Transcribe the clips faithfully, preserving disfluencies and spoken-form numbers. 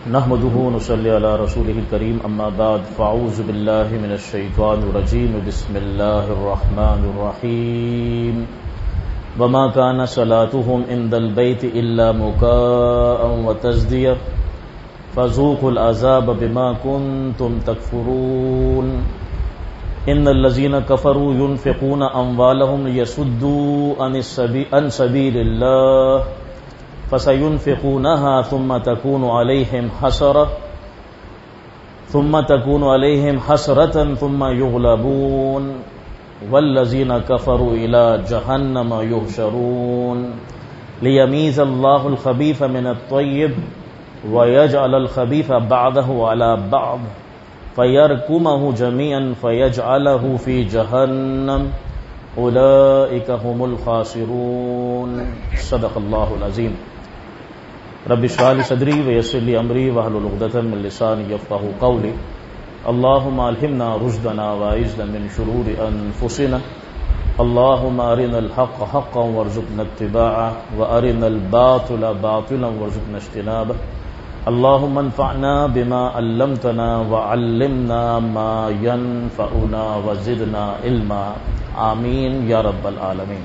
نحمده ونصلي على رسوله الكريم اما بعد فاعوذ بالله من الشيطان الرجيم بسم الله الرحمن الرحيم وما كان صلاتهم عند البيت الا مكاء وتصدية فذوقوا العذاب بما كنتم تكفرون ان الذين كفروا ينفقون اموالهم ليصدوا عن سبيل الله فسينفقونها ثم تكون عليهم حسرة ثم تكون عليهم حسرة ثم يغلبون والذين كفروا إلى جهنم يحشرون ليميز الله الخبيث من الطيب ويجعل الخبيث بعضه على بعض فيركمه جميعا فيجعله في جهنم أولئك هم الخاسرون صدق الله العظيم رب اشرح لي صدري ويسر لي امري واحلل عقدة من لساني يفقهوا قولي اللهم الهمنا رشدنا واعذنا من شرور انفسنا اللهم ارنا الحق حقا وارزقنا اتباعه وارنا الباطل باطلا وارزقنا اجتنابه اللهم انفعنا بما علمتنا وعلمنا ما ينفعنا وزدنا علما آمین یا رب العالمین۔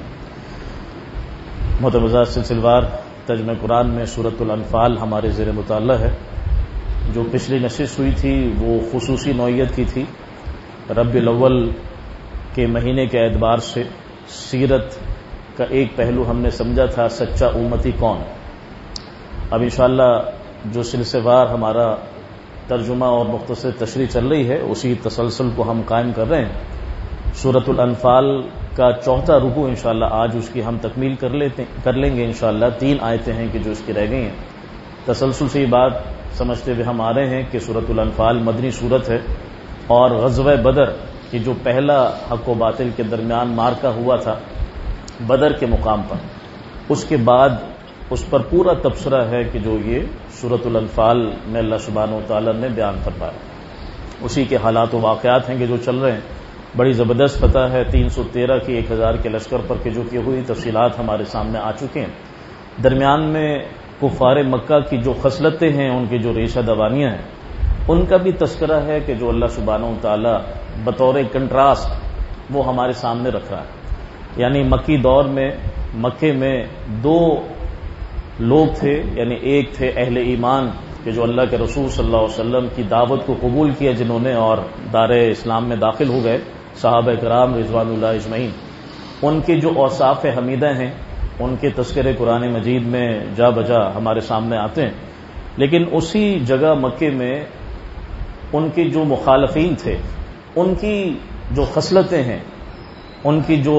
محترم حضرات، سلسلہ وار ترجمہ قرآن میں سورۃ الانفال ہمارے زیر مطالعہ ہے۔ جو پچھلی نشست ہوئی تھی وہ خصوصی نوعیت کی تھی۔ ربیع الاول کے مہینے کے اعتبار سے سیرت کا ایک پہلو ہم نے سمجھا تھا، سچا امتی کون۔ اب انشاءاللہ جو سلسلہ وار ہمارا ترجمہ اور مختصر تشریح چل رہی ہے اسی تسلسل کو ہم قائم کر رہے ہیں۔ سورۃ الانفال کا چوتھا رکوع انشاءاللہ آج اس کی ہم تکمیل کر لیتے کر لیں گے انشاءاللہ۔ تین آیتیں ہیں کہ جو اس کی رہ گئی ہیں۔ تسلسل سے یہ بات سمجھتے ہوئے ہم آ رہے ہیں کہ سورۃ الانفال مدنی سورت ہے اور غزوہ بدر کی جو پہلا حق و باطل کے درمیان مارکا ہوا تھا بدر کے مقام پر، اس کے بعد اس پر پورا تبصرہ ہے کہ جو یہ سورۃ الانفال میں اللہ سبحانہ و تعالیٰ نے بیان فرمایا، اسی کے حالات و واقعات ہیں کہ جو چل رہے ہیں۔ بڑی زبردست فتح ہے تین سو تیرہ کی ایک ہزار کے لشکر پر کہ جو کی ہوئی تفصیلات ہمارے سامنے آ چکے ہیں۔ درمیان میں کفار مکہ کی جو خصلتیں ہیں، ان کی جو ریشہ دوانیاں ہیں، ان کا بھی تذکرہ ہے کہ جو اللہ سبحانہ و تعالی بطور کنٹراسٹ وہ ہمارے سامنے رکھ رہا ہے۔ یعنی مکی دور میں مکے میں دو لوگ تھے، یعنی ایک تھے اہل ایمان کہ جو اللہ کے رسول صلی اللہ علیہ وسلم کی دعوت کو قبول کیا، جنہوں نے اور دار اسلام میں داخل ہو گئے، صحابہ کرام رضوان اللہ اجمعین۔ ان کے جو اوصاف حمیدہ ہیں ان کے تذکرے قرآن مجید میں جا بجا ہمارے سامنے آتے ہیں، لیکن اسی جگہ مکے میں ان کے جو مخالفین تھے، ان کی جو خصلتیں ہیں، ان کی جو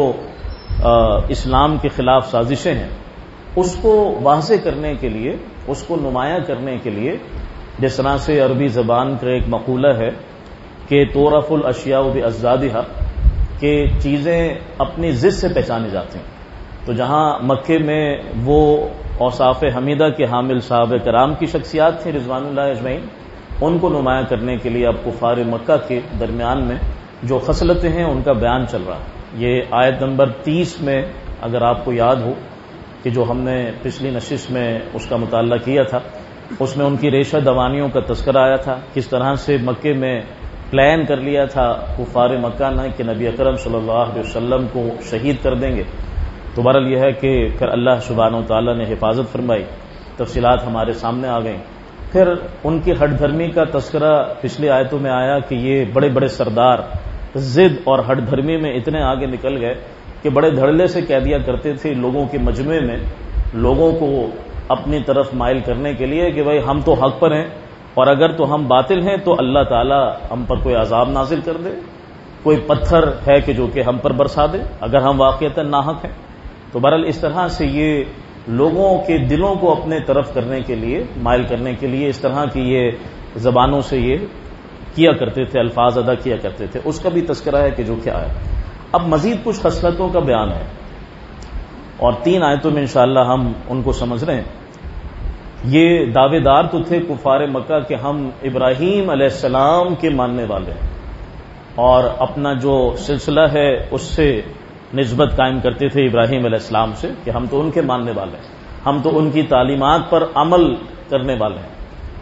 اسلام کے خلاف سازشیں ہیں، اس کو واضح کرنے کے لیے، اس کو نمایاں کرنے کے لیے، جس طرح سے عربی زبان کا ایک مقولہ ہے کہ تعرف الاشیاء باضدادها، کہ چیزیں اپنی ضد سے پہچانی جاتی ہیں۔ تو جہاں مکے میں وہ اوصاف حمیدہ کے حامل صحابہ کرام کی شخصیات تھے رضوان اللہ اجمعین، ان کو نمایاں کرنے کے لیے اب کفار مکہ کے درمیان میں جو خصلتیں ہیں ان کا بیان چل رہا ہے۔ یہ آیت نمبر تیس میں اگر آپ کو یاد ہو کہ جو ہم نے پچھلی نشست میں اس کا مطالعہ کیا تھا، اس میں ان کی ریشہ دوانیوں کا تذکرہ آیا تھا، کس طرح سے مکے میں پلان کر لیا تھا کفار مکہ نے کہ نبی اکرم صلی اللہ علیہ وسلم کو شہید کر دیں گے۔ تو بہرحال یہ ہے کہ پھر اللہ سبحانہ و تعالیٰ نے حفاظت فرمائی، تفصیلات ہمارے سامنے آ گئیں۔ پھر ان کی ہٹ دھرمی کا تذکرہ پچھلی آیتوں میں آیا کہ یہ بڑے بڑے سردار ضد اور ہٹ دھرمی میں اتنے آگے نکل گئے کہ بڑے دھڑلے سے کہہ دیا کرتے تھے لوگوں کے مجمع میں، لوگوں کو اپنی طرف مائل کرنے کے لیے کہ بھائی ہم تو حق پر ہیں، اور اگر تو ہم باطل ہیں تو اللہ تعالیٰ ہم پر کوئی عذاب نازل کر دے، کوئی پتھر ہے کہ جو کہ ہم پر برسا دے اگر ہم واقعتاً ناحق ہیں۔ تو بہرحال اس طرح سے یہ لوگوں کے دلوں کو اپنے طرف کرنے کے لیے، مائل کرنے کے لیے اس طرح کی یہ زبانوں سے یہ کیا کرتے تھے، الفاظ ادا کیا کرتے تھے، اس کا بھی تذکرہ ہے کہ جو کیا ہے۔ اب مزید کچھ خصلتوں کا بیان ہے اور تین آیتوں میں انشاءاللہ ہم ان کو سمجھ رہے ہیں۔ یہ دعوے دار تو تھے کفار مکہ کہ ہم ابراہیم علیہ السلام کے ماننے والے ہیں، اور اپنا جو سلسلہ ہے اس سے نسبت قائم کرتے تھے ابراہیم علیہ السلام سے کہ ہم تو ان کے ماننے والے ہیں، ہم تو ان کی تعلیمات پر عمل کرنے والے ہیں۔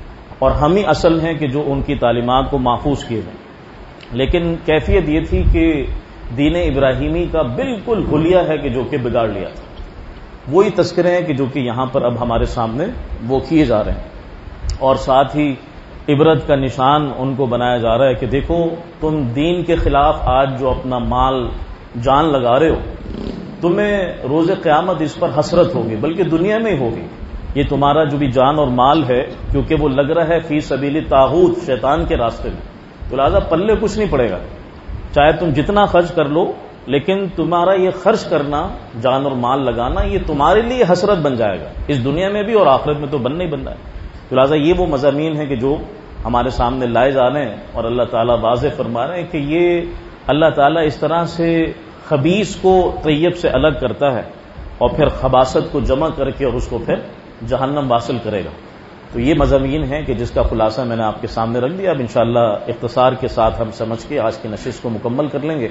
اور ہم ہی اصل ہیں کہ جو ان کی تعلیمات کو محفوظ کیے جائیں. لیکن کیفیت یہ تھی کہ دین ابراہیمی کا بالکل حلیہ ہے کہ جو کہ بگاڑ لیا تھا. وہی تذکرے ہیں کہ جو کہ یہاں پر اب ہمارے سامنے وہ کیے جا رہے ہیں، اور ساتھ ہی عبرت کا نشان ان کو بنایا جا رہا ہے کہ دیکھو تم دین کے خلاف آج جو اپنا مال جان لگا رہے ہو، تمہیں روز قیامت اس پر حسرت ہوگی، بلکہ دنیا میں ہی ہوگی. یہ تمہارا جو بھی جان اور مال ہے کیونکہ وہ لگ رہا ہے فی سبیل طاغوت، شیطان کے راستے میں، تو لہٰذا پلے کچھ نہیں پڑے گا. چاہے تم جتنا خرچ کر لو، لیکن تمہارا یہ خرچ کرنا، جان اور مال لگانا، یہ تمہارے لیے حسرت بن جائے گا، اس دنیا میں بھی اور آخرت میں تو بننا ہی بننا ہے. تو لہٰذا یہ وہ مضامین ہیں کہ جو ہمارے سامنے لائے جا رہے ہیں، اور اللہ تعالیٰ واضح فرما رہے ہیں کہ یہ اللہ تعالیٰ اس طرح سے خبیث کو طیب سے الگ کرتا ہے اور پھر خباثت کو جمع کر کے اور اس کو پھر جہنم واصل کرے گا. تو یہ مضامین ہیں کہ جس کا خلاصہ میں نے آپ کے سامنے رکھ دیا. اب انشاءاللہ اختصار کے ساتھ ہم سمجھ کے آج کی نشست کو مکمل کر لیں گے.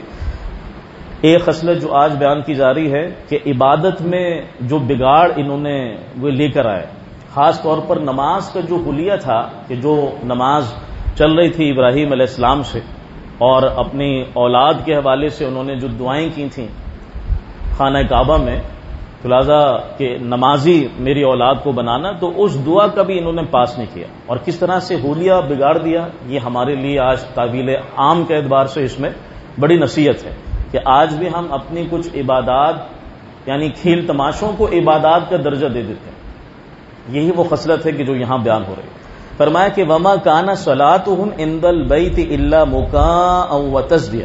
ایک خصلت جو آج بیان کی جا رہی ہے کہ عبادت میں جو بگاڑ انہوں نے وہ لے کر آئے، خاص طور پر نماز کا جو حلیہ تھا کہ جو نماز چل رہی تھی ابراہیم علیہ السلام سے، اور اپنی اولاد کے حوالے سے انہوں نے جو دعائیں کی تھیں خانہ کعبہ میں، خلاصہ کہ نمازی میری اولاد کو بنانا، تو اس دعا کا بھی انہوں نے پاس نہیں کیا، اور کس طرح سے حلیہ بگاڑ دیا. یہ ہمارے لیے آج تعویل عام کے اعتبار سے اس میں بڑی نصیحت ہے کہ آج بھی ہم اپنی کچھ عبادات یعنی کھیل تماشوں کو عبادات کا درجہ دے دیتے ہیں. یہی وہ خصلت ہے کہ جو یہاں بیان ہو رہی ہے. فرمایا کہ وما کان صلاتهم عند البیت الا مکاء وتصدیہ،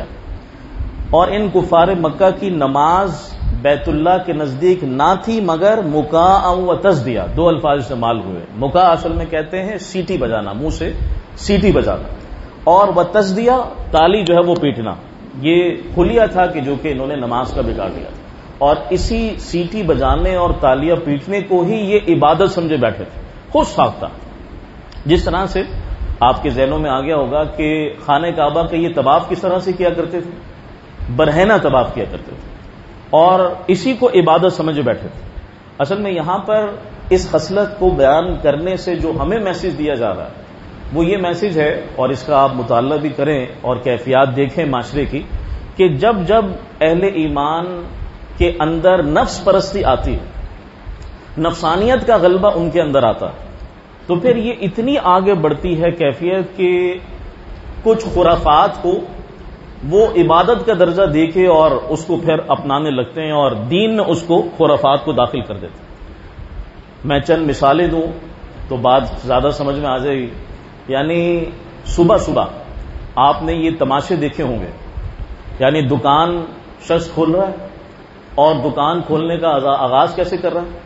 اور ان کفار مکہ کی نماز بیت اللہ کے نزدیک نہ تھی مگر مکاء وتصدیہ. دو الفاظ استعمال ہوئے. مکاء اصل میں کہتے ہیں سیٹی بجانا، منہ سے سیٹی بجانا، اور وتصدیہ تالی جو ہے وہ پیٹنا. یہ حلیہ تھا کہ جو کہ انہوں نے نماز کا بگاڑ دیا تھا، اور اسی سیٹی بجانے اور تالیاں پیٹنے کو ہی یہ عبادت سمجھے بیٹھے تھے خود ساختہ. جس طرح سے آپ کے ذہنوں میں آ گیا ہوگا کہ خانہ کعبہ کا یہ طواف کس طرح سے کیا کرتے تھے، برہنہ طواف کیا کرتے تھے، اور اسی کو عبادت سمجھے بیٹھے تھے. اصل میں یہاں پر اس خصلت کو بیان کرنے سے جو ہمیں میسج دیا جا رہا ہے وہ یہ میسج ہے، اور اس کا آپ مطالعہ بھی کریں اور کیفیات دیکھیں معاشرے کی، کہ جب جب اہل ایمان کے اندر نفس پرستی آتی ہے، نفسانیت کا غلبہ ان کے اندر آتا ہے، تو پھر یہ اتنی آگے بڑھتی ہے کیفیت کہ کچھ خرافات کو وہ عبادت کا درجہ دے کے اور اس کو پھر اپنانے لگتے ہیں، اور دین میں اس کو خرافات کو داخل کر دیتے ہیں. میں چند مثالیں دوں تو بات زیادہ سمجھ میں آ جائے گی. یعنی صبح صبح آپ نے یہ تماشے دیکھے ہوں گے، یعنی دکان شخص کھول رہا ہے، اور دکان کھولنے کا آغاز کیسے کر رہا ہے؟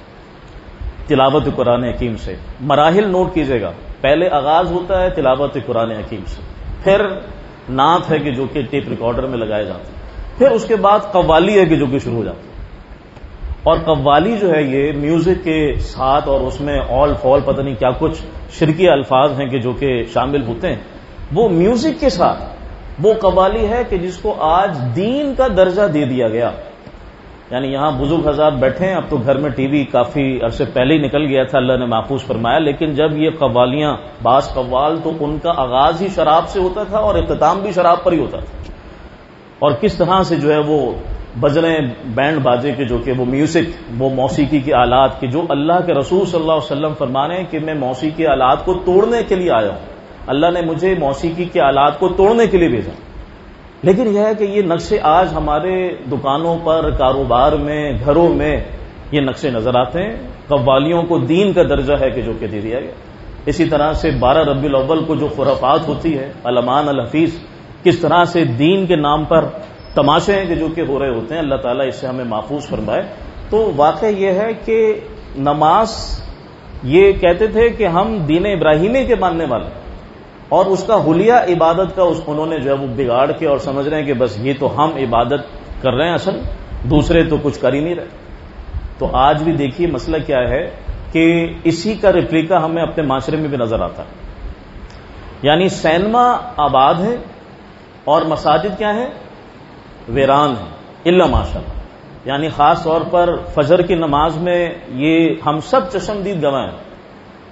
تلاوت قرآن حکیم سے. مراحل نوٹ کیجئے گا. پہلے آغاز ہوتا ہے تلاوت قرآن حکیم سے، پھر نعت ہے کہ جو کہ ٹیپ ریکارڈر میں لگائے جاتے ہیں، پھر اس کے بعد قوالی ہے کہ جو کہ شروع ہو جاتی ہے. اور قوالی جو ہے یہ میوزک کے ساتھ، اور اس میں آل فال پتہ نہیں کیا کچھ شرکی الفاظ ہیں کہ جو کہ شامل ہوتے ہیں، وہ میوزک کے ساتھ وہ قوالی ہے کہ جس کو آج دین کا درجہ دے دیا گیا. یعنی یہاں بزرگ حضرات بیٹھے ہیں، اب تو گھر میں ٹی وی کافی عرصے پہلے ہی نکل گیا تھا، اللہ نے محفوظ فرمایا، لیکن جب یہ قوالیاں، بعض قوال تو ان کا آغاز ہی شراب سے ہوتا تھا اور اختتام بھی شراب پر ہی ہوتا تھا. اور کس طرح سے جو ہے وہ بجنے بینڈ باجے کے جو کہ وہ میوزک، وہ موسیقی کے آلات، کہ جو اللہ کے رسول صلی اللہ علیہ وسلم فرمانے ہیں کہ میں موسیقی کے آلات کو توڑنے کے لیے آیا ہوں، اللہ نے مجھے موسیقی کے آلات کو توڑنے کے لیے بھیجا. لیکن یہ ہے کہ یہ نقشے آج ہمارے دکانوں پر، کاروبار میں، گھروں میں یہ نقشے نظر آتے ہیں. قوالیوں کو دین کا درجہ ہے کہ جو کہ دے دیا گیا. اسی طرح سے بارہ ربیع الاول کو جو خرافات ہوتی ہے، علمان الحفیظ، کس طرح سے دین کے نام پر تماشے ہیں کہ جو کہ ہو رہے ہوتے ہیں. اللہ تعالیٰ اس سے ہمیں محفوظ فرمائے. تو واقع یہ ہے کہ نماز، یہ کہتے تھے کہ ہم دین ابراہیمی کے ماننے والے، اور اس کا حلیہ عبادت کا اس انہوں نے جو ہے وہ بگاڑ کے اور سمجھ رہے ہیں کہ بس یہ تو ہم عبادت کر رہے ہیں، اصل دوسرے تو کچھ کر ہی نہیں رہے. تو آج بھی دیکھیے مسئلہ کیا ہے کہ اسی کا ریپلیکا ہمیں اپنے معاشرے میں بھی نظر آتا ہے. یعنی سینما آباد ہے اور مساجد کیا ہے؟ ویران ہے، الا ماشاء اللہ. یعنی خاص طور پر فجر کی نماز میں یہ ہم سب چشمدید گواہ ہیں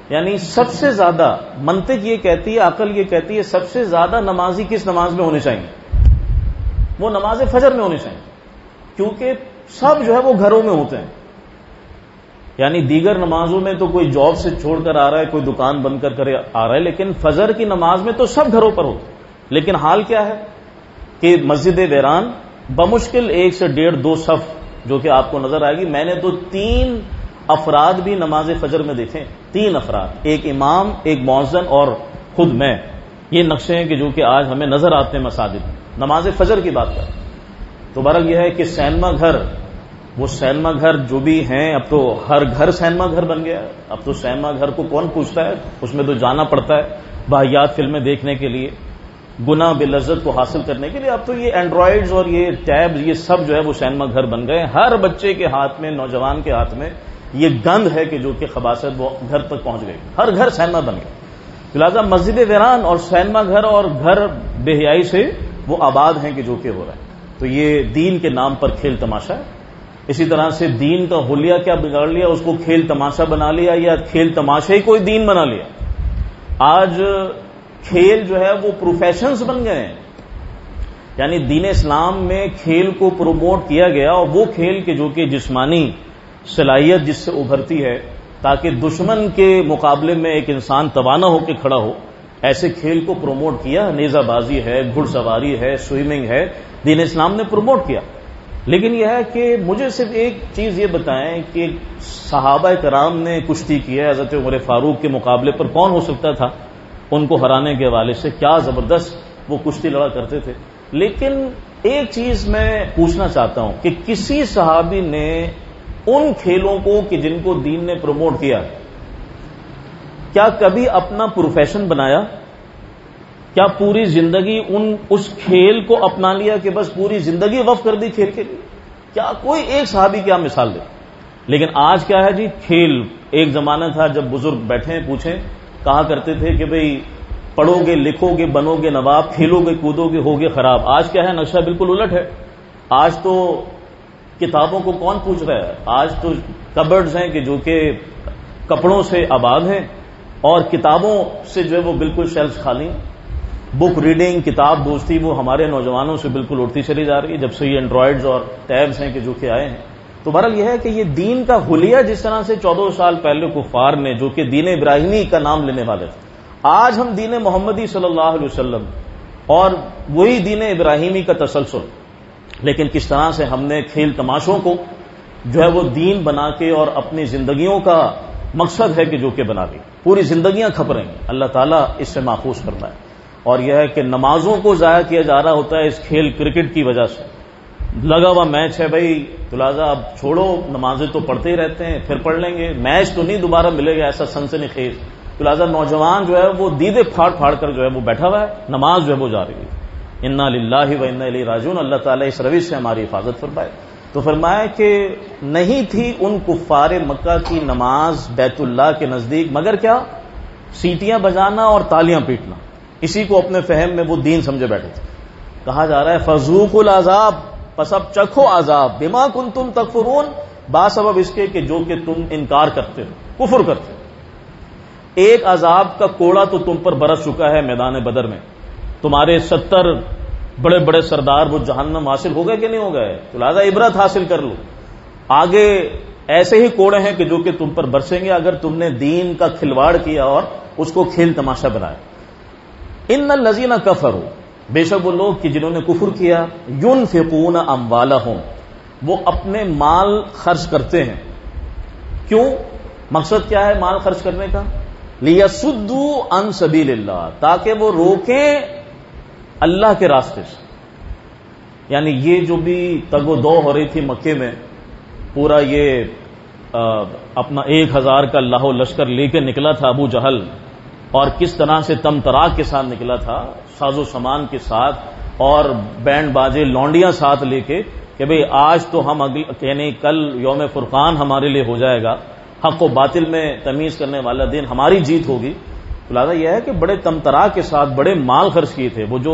یعنی سب سے زیادہ منطق یہ کہتی ہے، عقل یہ کہتی ہے سب سے زیادہ نمازی کس نماز میں ہونے چاہیے؟ وہ نماز فجر میں ہونے چاہیے، کیونکہ سب جو ہے وہ گھروں میں ہوتے ہیں. یعنی دیگر نمازوں میں تو کوئی جاب سے چھوڑ کر آ رہا ہے، کوئی دکان بند کر کر آ رہا ہے، لیکن فجر کی نماز میں تو سب گھروں پر ہوتے ہیں. لیکن حال کیا ہے کہ مسجد ویران بمشکل ایک سے ڈیڑھ دو صف جو کہ آپ کو نظر آئے گی. میں نے تو تین افراد بھی نماز فجر میں دیکھیں، تین افراد، ایک امام، ایک مؤذن اور خود میں. یہ نقشے ہیں کہ جو کہ آج ہمیں نظر آتے ہیں مساجد میں. نماز فجر کی بات کریں تو بہرحال یہ ہے کہ سینما گھر، وہ سینما گھر جو بھی ہیں، اب تو ہر گھر سینما گھر بن گیا ہے. اب تو سینما گھر کو کون پوچھتا ہے، اس میں تو جانا پڑتا ہے باحیات فلمیں دیکھنے کے لیے، گناہ بلذت کو حاصل کرنے کے لیے. اب تو یہ اینڈرائڈز اور یہ ٹیب، یہ سب جو ہے وہ سینما گھر بن گئے. ہر بچے کے ہاتھ میں، نوجوان کے ہاتھ میں یہ گند ہے کہ جو کہ خباثت وہ گھر تک پہنچ گئی. ہر گھر سینما بن گیا. لہٰذا مسجد ویران اور سینما گھر اور گھر بے حیائی سے وہ آباد ہیں کہ جو کہ ہو رہا ہے. تو یہ دین کے نام پر کھیل تماشا ہے. اسی طرح سے دین کا حلیہ کیا بگاڑ لیا، اس کو کھیل تماشا بنا لیا، یا کھیل تماشا ہی کوئی دین بنا لیا. آج کھیل جو ہے وہ پروفیشنز بن گئے ہیں. یعنی دین اسلام میں کھیل کو پروموٹ کیا گیا، اور وہ کھیل کے جو کہ جسمانی صلاحیت جس سے ابھرتی ہے تاکہ دشمن کے مقابلے میں ایک انسان توانا ہو کے کھڑا ہو، ایسے کھیل کو پروموٹ کیا. نیزہ بازی ہے، گھڑ سواری ہے، سوئمنگ ہے، دین اسلام نے پروموٹ کیا. لیکن یہ ہے کہ مجھے صرف ایک چیز یہ بتائیں کہ صحابہ کرام نے کشتی کی ہے، حضرت عمر فاروق کے مقابلے پر کون ہو سکتا تھا ان کو ہرانے کے حوالے سے؟ کیا زبردست وہ کشتی لڑا کرتے تھے. لیکن ایک چیز میں پوچھنا چاہتا ہوں کہ کسی صحابی نے ان کھیلوں کو کہ جن کو دین نے پروموٹ کیا، کیا کبھی اپنا پروفیشن بنایا؟ کیا پوری زندگی ان اس کھیل کو اپنا لیا کہ بس پوری زندگی وقف کر دی کھیل کے لیے؟ کیا کوئی ایک صحابی کیا مثال دے؟ لیکن آج کیا ہے جی، کھیل. ایک زمانہ تھا جب بزرگ بیٹھیں پوچھیں، کہا کرتے تھے کہ بھئی پڑھو گے، لکھو گے، بنو گے نواب، کھیلو گے، کودو گے، ہوگے خراب. آج کیا ہے، نقشہ بالکل الٹ ہے. آج تو کتابوں کو کون پوچھ رہا ہے؟ آج تو کبرڈز ہیں کہ جو کہ کپڑوں سے آباد ہیں، اور کتابوں سے جو ہے وہ بالکل شیلف خالی ہیں. بک ریڈنگ، کتاب دوستی وہ ہمارے نوجوانوں سے بالکل اٹھتی چلی جا رہی ہے جب سے یہ اینڈرائڈز اور ٹیبز ہیں کہ جو کہ آئے ہیں. تو بہرحال یہ ہے کہ یہ دین کا حلیہ جس طرح سے چودہ سال پہلے کفار نے، جو کہ دین ابراہیمی کا نام لینے والے تھے، آج ہم دین محمدی صلی اللہ علیہ وسلم اور وہی دین ابراہیمی کا تسلسل، لیکن کس طرح سے ہم نے کھیل تماشوں کو جو ہے وہ دین بنا کے اور اپنی زندگیوں کا مقصد ہے کہ جو کہ بنا لی. پوری زندگیاں کھپ رہی ہیں. اللہ تعالیٰ اس سے محفوظ فرمائے. اور یہ ہے کہ نمازوں کو ضائع کیا جا رہا ہوتا ہے اس کھیل کرکٹ کی وجہ سے. لگا ہوا میچ ہے بھائی، تو لہٰذا اب چھوڑو، نمازیں تو پڑھتے ہی رہتے ہیں، پھر پڑھ لیں گے، میچ تو نہیں دوبارہ ملے گا، ایسا سنسنی خیز. تو لہٰذا نوجوان جو ہے وہ دیدے پھاڑ پھاڑ کر جو ہے وہ بیٹھا ہوا ہے، نماز جو ہے وہ جا رہی ہے. انا للہ و انا الیہ راجعون. اللہ تعالیٰ اس روش سے ہماری حفاظت فرمائے. تو فرمایا کہ نہیں تھی ان کفار مکہ کی نماز بیت اللہ کے نزدیک مگر کیا؟ سیٹیاں بجانا اور تالیاں پیٹنا. اسی کو اپنے فہم میں وہ دین سمجھے بیٹھے تھے. کہا جا رہا ہے فذوقوا العذاب، پس اب چکھو عذاب، بما کنتم تکفرون، باسبب اس کے کہ جو کہ تم انکار کرتے ہو، کفر کرتے ہو. ایک عذاب کا کوڑا تو تم پر برس چکا ہے میدان بدر میں. تمہارے ستر بڑے بڑے سردار وہ جہنم حاصل ہو گئے کہ نہیں ہو گئے؟ تو لہذا عبرت حاصل کر لو. آگے ایسے ہی کوڑے ہیں کہ جو کہ تم پر برسیں گے اگر تم نے دین کا کھلواڑ کیا اور اس کو کھیل تماشا بنایا. ان الذین کفروا، بے شک وہ لوگ کہ جنہوں نے کفر کیا، ينفقون اموالهم، وہ اپنے مال خرچ کرتے ہیں. کیوں؟ مقصد کیا ہے مال خرچ کرنے کا؟ لیصدوا عن سبیل اللہ، تاکہ وہ روکیں اللہ کے راستے سے. یعنی یہ جو بھی تگ و دو ہو رہی تھی مکے میں، پورا یہ اپنا ایک ہزار کا لاہو لشکر لے کے نکلا تھا ابو جہل، اور کس طرح سے تم تراک کے ساتھ نکلا تھا، ساز و سامان کے ساتھ اور بینڈ باجے لونڈیاں ساتھ لے کے کہ بھئی آج تو ہم اگل یعنی کل یوم فرقان ہمارے لیے ہو جائے گا، حق و باطل میں تمیز کرنے والا دن ہماری جیت ہوگی. تو لہٰذا یہ ہے کہ بڑے تمترا کے ساتھ بڑے مال خرچ کیے تھے. وہ جو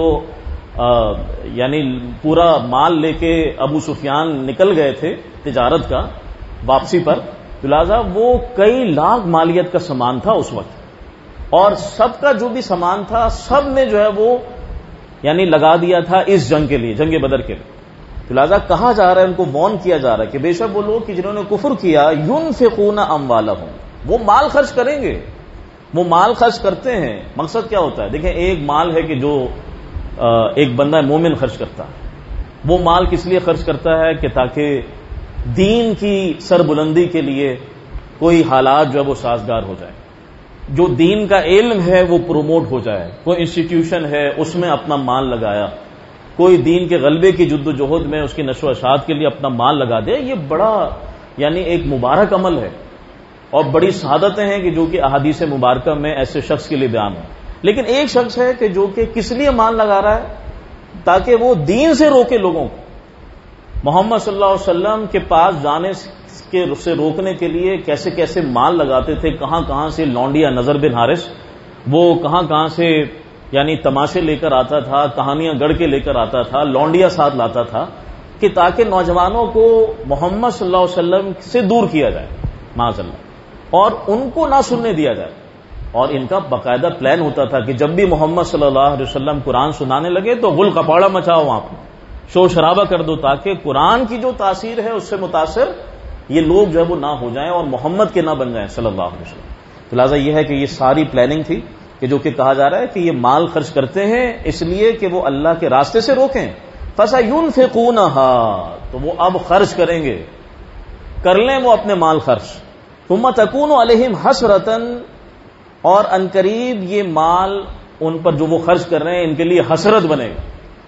آ, یعنی پورا مال لے کے ابو سفیان نکل گئے تھے تجارت کا واپسی پر، لہٰذا وہ کئی لاکھ مالیت کا سامان تھا اس وقت، اور سب کا جو بھی سامان تھا سب نے جو ہے وہ یعنی لگا دیا تھا اس جنگ کے لیے، جنگ بدر کے لیے. لہٰذا کہا جا رہا ہے، ان کو وارن کیا جا رہا ہے کہ بے شک وہ لوگ کہ جنہوں نے کفر کیا، ينفقون اموالهم، وہ مال خرچ کریں گے، وہ مال خرچ کرتے ہیں. مقصد کیا ہوتا ہے؟ دیکھیں، ایک مال ہے کہ جو ایک بندہ مومن خرچ کرتا ہے، وہ مال کس لیے خرچ کرتا ہے کہ تاکہ دین کی سربلندی کے لیے کوئی حالات جو ہے وہ سازگار ہو جائے، جو دین کا علم ہے وہ پروموٹ ہو جائے. کوئی انسٹیٹیوشن ہے اس میں اپنا مال لگایا، کوئی دین کے غلبے کی جد و جہد میں اس کی نشو و اشاعت کے لیے اپنا مال لگا دے. یہ بڑا یعنی ایک مبارک عمل ہے اور بڑی سعادتیں ہیں کہ جو کہ احادیث مبارکہ میں ایسے شخص کے لیے بیان ہو. لیکن ایک شخص ہے کہ جو کہ کس لیے مال لگا رہا ہے؟ تاکہ وہ دین سے روکے لوگوں کو. محمد صلی اللہ علیہ وسلم کے پاس جانے کے سے روکنے کے لیے کیسے کیسے مال لگاتے تھے، کہاں کہاں سے لونڈیا نظر بن حارث وہ کہاں کہاں سے یعنی تماشے لے کر آتا تھا، کہانیاں گڑھ کے لے کر آتا تھا، لونڈیا ساتھ لاتا تھا کہ تاکہ نوجوانوں کو محمد صلی اللہ علیہ وسلم سے دور کیا جائے معاذ اللہ، اور ان کو نہ سننے دیا جائے. اور ان کا باقاعدہ پلان ہوتا تھا کہ جب بھی محمد صلی اللہ علیہ وسلم قرآن سنانے لگے تو غل کپاڑا مچاؤ، وہاں پہ شور شرابہ کر دو تاکہ قرآن کی جو تاثیر ہے اس سے متاثر یہ لوگ جو ہے وہ نہ ہو جائیں اور محمد کے نہ بن جائیں صلی اللہ علیہ وسلم. تو لہٰذا یہ ہے کہ یہ ساری پلاننگ تھی کہ جو کہ کہا جا رہا ہے کہ یہ مال خرچ کرتے ہیں اس لیے کہ وہ اللہ کے راستے سے روکیں. فَسَيُنْفِقُونَهَا، تو وہ اب خرچ کریں گے، کر لیں وہ اپنے مال خرچ. ثُمَّ تَكُونُ عَلَيْهِمْ حَسْرَةً، اور عنقریب یہ مال ان پر جو وہ خرچ کر رہے ہیں ان کے لیے حسرت بنے گا.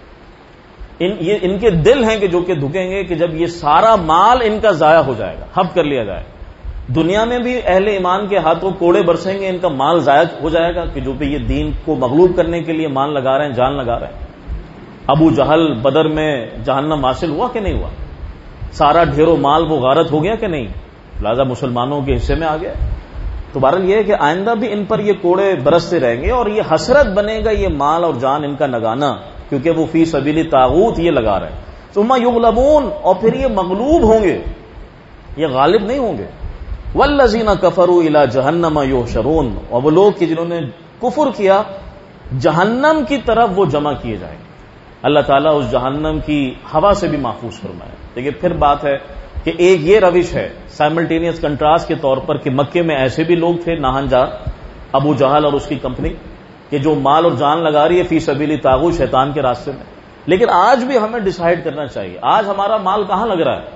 ان یہ ان کے دل ہیں کہ جو کہ دھکیں گے کہ جب یہ سارا مال ان کا ضائع ہو جائے گا، حب کر لیا جائے گا. دنیا میں بھی اہل ایمان کے ہاتھوں کوڑے برسیں گے، ان کا مال ضائع ہو جائے گا کہ جو کہ یہ دین کو مغلوب کرنے کے لیے مال لگا رہے ہیں، جان لگا رہے ہیں. ابو جہل بدر میں جہنم حاصل ہوا کہ نہیں ہوا؟ سارا ڈھیروں مال وہ غارت ہو گیا کہ نہیں؟ لہذا مسلمانوں کے حصے میں آ گیا. تو بہرحال یہ ہے کہ آئندہ بھی ان پر یہ کوڑے برستے رہیں گے اور یہ حسرت بنے گا یہ مال اور جان ان کا نگانا، کیونکہ وہ فی سبیل طاغوت یہ لگا رہے ہیں. ثم یغلبون، اور پھر یہ مغلوب ہوں گے، یہ غالب نہیں ہوں گے. والذین کفروا الی جہنم یحشرون، اور وہ لوگ کہ جنہوں نے کفر کیا جہنم کی طرف وہ جمع کیے جائیں گے. اللہ تعالیٰ اس جہنم کی ہوا سے بھی محفوظ فرمائے. دیکھیے پھر بات ہے کہ ایک یہ روش ہے سائملٹینیس کنٹراسٹ کے طور پر کہ مکے میں ایسے بھی لوگ تھے ناہنجار، ابو جہل اور اس کی کمپنی، کہ جو مال اور جان لگا رہی ہے فی سبیل طاغوت شیطان کے راستے میں. لیکن آج بھی ہمیں ڈیسائیڈ کرنا چاہیے آج ہمارا مال کہاں لگ رہا ہے.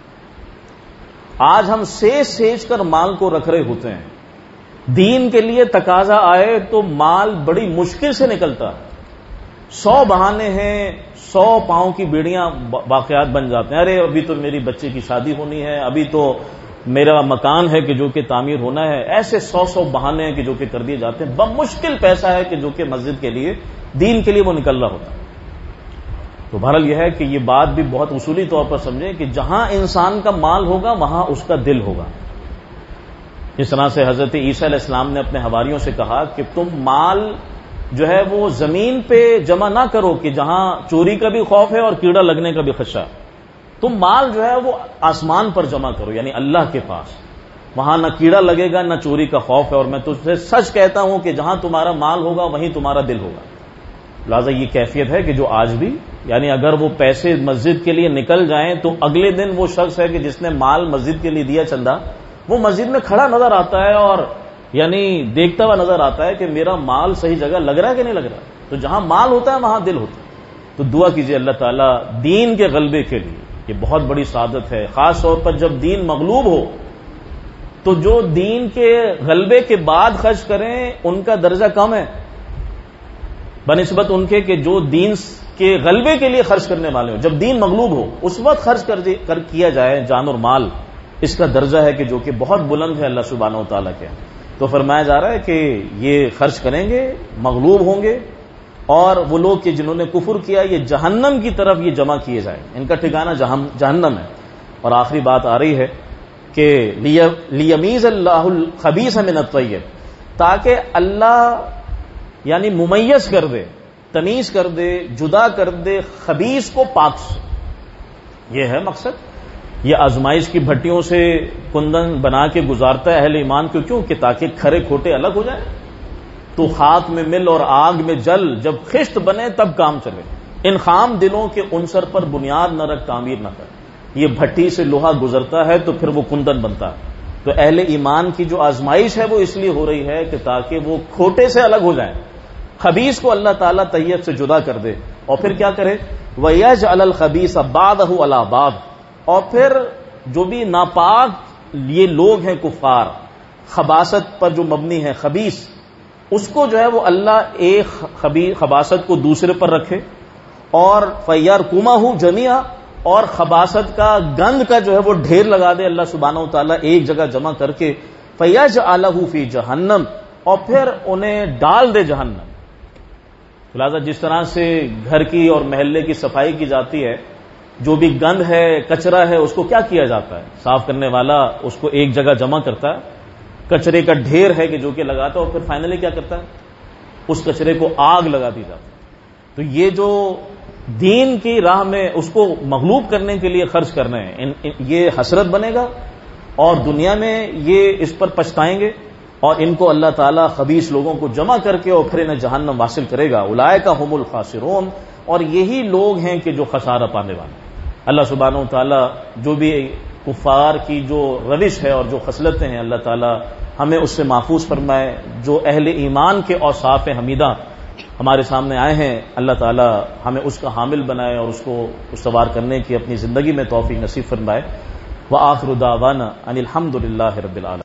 آج ہم سیج سیج کر مال کو رکھ رہے ہوتے ہیں. دین کے لیے تقاضا آئے تو مال بڑی مشکل سے نکلتا ہے. سو بہانے ہیں، سو پاؤں کی بیڑیاں واقعات بن جاتے ہیں. ارے ابھی تو میری بچے کی شادی ہونی ہے، ابھی تو میرا مکان ہے کہ جو کہ تعمیر ہونا ہے. ایسے سو سو بہانے ہیں کہ جو کہ کر دیے جاتے ہیں. بمشکل پیسہ ہے کہ جو کہ مسجد کے لیے، دین کے لیے وہ نکل رہا ہوتا ہے. تو بہرحال یہ ہے کہ یہ بات بھی بہت اصولی طور پر سمجھیں کہ جہاں انسان کا مال ہوگا وہاں اس کا دل ہوگا. اس طرح سے حضرت عیسیٰ علیہ السلام نے اپنے حواریوں سے کہا کہ تم مال جو ہے وہ زمین پہ جمع نہ کرو کہ جہاں چوری کا بھی خوف ہے اور کیڑا لگنے کا بھی خدشہ ہے. تم مال جو ہے وہ آسمان پر جمع کرو، یعنی اللہ کے پاس. وہاں نہ کیڑا لگے گا نہ چوری کا خوف ہے. اور میں تجھ سے سچ کہتا ہوں کہ جہاں تمہارا مال ہوگا وہیں تمہارا دل ہوگا. لہٰذا یہ کیفیت ہے کہ جو آج بھی یعنی اگر وہ پیسے مسجد کے لیے نکل جائیں تو اگلے دن وہ شخص ہے کہ جس نے مال مسجد کے لیے دیا چندہ، وہ مسجد میں کھڑا نظر آتا ہے اور یعنی دیکھتا ہوا نظر آتا ہے کہ میرا مال صحیح جگہ لگ رہا ہے کہ نہیں لگ رہا. تو جہاں مال ہوتا ہے وہاں دل ہوتا ہے. تو دعا کیجیے اللہ تعالیٰ دین کے غلبے کے لیے. یہ بہت بڑی سعادت ہے، خاص طور پر جب دین مغلوب ہو تو جو دین کے غلبے کے بعد خرچ کریں ان کا درجہ کم ہے بنسبت ان کے کہ جو دین کے غلبے کے لیے خرچ کرنے والے ہوں. جب دین مغلوب ہو اس وقت خرچ کر, کر کیا جائے جان اور مال، اس کا درجہ ہے کہ جو کہ بہت بلند ہے اللہ سبحانہ و تعالیٰ کے. تو فرمایا جا رہا ہے کہ یہ خرچ کریں گے، مغلوب ہوں گے، اور وہ لوگ کہ جنہوں نے کفر کیا یہ جہنم کی طرف یہ جمع کیے جائیں. ان کا ٹھکانہ جہنم ہے. اور آخری بات آ رہی ہے کہ لیمیز اللہ الخبیث من الطیب، تاکہ اللہ یعنی ممیز کر دے، تمیز کر دے، جدا کر دے خبیث کو پاک سے. یہ ہے مقصد یہ آزمائش کی بھٹیوں سے کندن بنا کے گزارتا ہے اہل ایمان کو، کیوں؟ کہ تاکہ کھرے کھوٹے الگ ہو جائیں. تو خاک میں مل اور آگ میں جل، جب خشت بنے تب کام چلے. ان خام دلوں کے عنصر پر بنیاد نہ رکھ، تعمیر نہ کر. یہ بھٹی سے لوہا گزرتا ہے تو پھر وہ کندن بنتا ہے. تو اہل ایمان کی جو آزمائش ہے وہ اس لیے ہو رہی ہے کہ تاکہ وہ کھوٹے سے الگ ہو جائیں، خبیث کو اللہ تعالیٰ طیب سے جدا کر دے. اور پھر کیا کرے؟ وَيَجْعَلَ الْخَبِيثَ بَعْضَهُ عَلَى بَعْضٍ. اور پھر جو بھی ناپاک یہ لوگ ہیں کفار، خباثت پر جو مبنی ہے خبیث، اس کو جو ہے وہ اللہ ایک خباثت کو دوسرے پر رکھے، اور فَيَرْكُمَهُ جَمِيعًا، اور خباثت کا گند کا جو ہے وہ ڈھیر لگا دے اللہ سبحانہ و تعالیٰ ایک جگہ جمع کر کے. فَيَجْعَلَهُ فِي جَهَنَّمَ، اور پھر انہیں ڈال دے جہنم. لہذا جس طرح سے گھر کی اور محلے کی صفائی کی جاتی ہے، جو بھی گند ہے کچرا ہے اس کو کیا کیا جاتا ہے؟ صاف کرنے والا اس کو ایک جگہ جمع کرتا ہے، کچرے کا ڈھیر ہے کہ جو کہ لگاتا ہے، اور پھر فائنلی کیا کرتا ہے؟ اس کچرے کو آگ لگا دی جاتی ہے. تو یہ جو دین کی راہ میں اس کو مغلوب کرنے کے لیے خرچ کرنے ہیں، ان ان یہ حسرت بنے گا، اور دنیا میں یہ اس پر پچھتائیں گے، اور ان کو اللہ تعالیٰ خبیث لوگوں کو جمع کر کے اور پھر انہیں جہنم واصل کرے گا. اولئک هم الخاسرون، اور یہی لوگ ہیں کہ جو خسارہ پانے والے. اللہ سبحانہ و تعالیٰ جو بھی کفار کی جو روش ہے اور جو خصلتیں ہیں، اللہ تعالیٰ ہمیں اس سے محفوظ فرمائے. جو اہل ایمان کے اوصاف حمیدہ ہمارے سامنے آئے ہیں، اللہ تعالیٰ ہمیں اس کا حامل بنائے اور اس کو استوار کرنے کی اپنی زندگی میں توفیق نصیب فرمائے. وآخر دعوانا ان الحمد للہ رب العالمین.